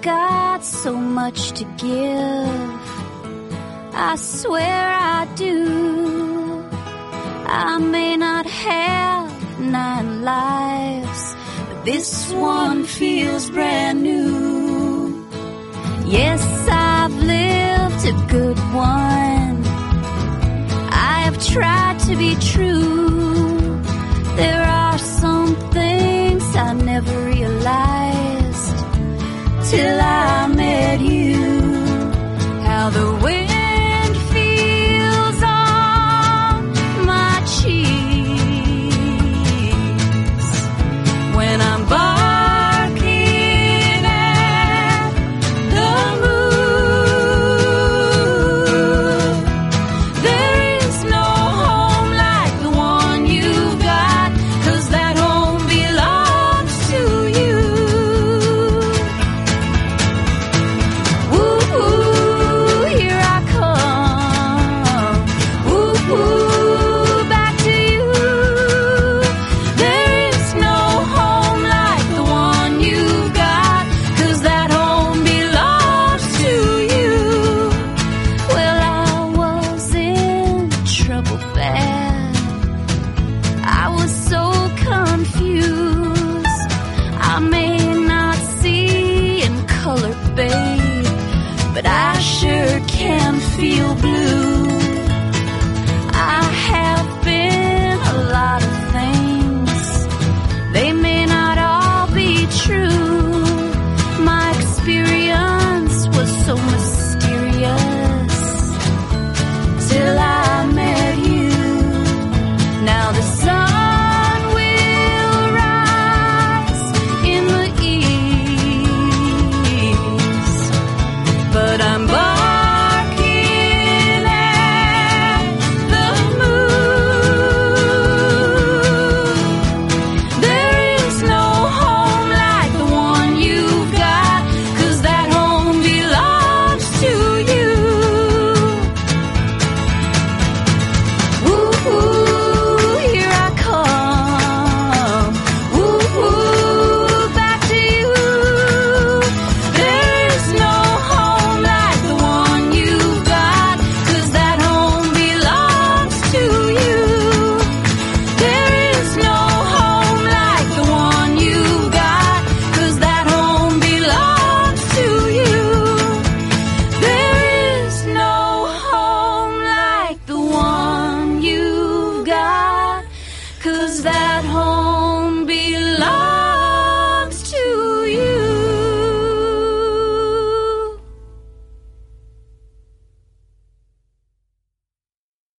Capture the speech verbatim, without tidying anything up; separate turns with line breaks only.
got so much to give. I swear I do. I may not have nine lives, but this one feels brand new. Yes, I've lived a good one. I have tried to be true. There are some things I never realized till I met you. How the wind feels on my cheeks when I'm barking at the moon. There is no home like the one you've got, 'cause that home belongs to you. Woo, woo, here I come. Woo, woo, back to you. There is no home like the one you've got, 'cause that home belongs to you. Well, I was in trouble bad. I was so confused. I may not see in color, babe, but I sure can feel blue.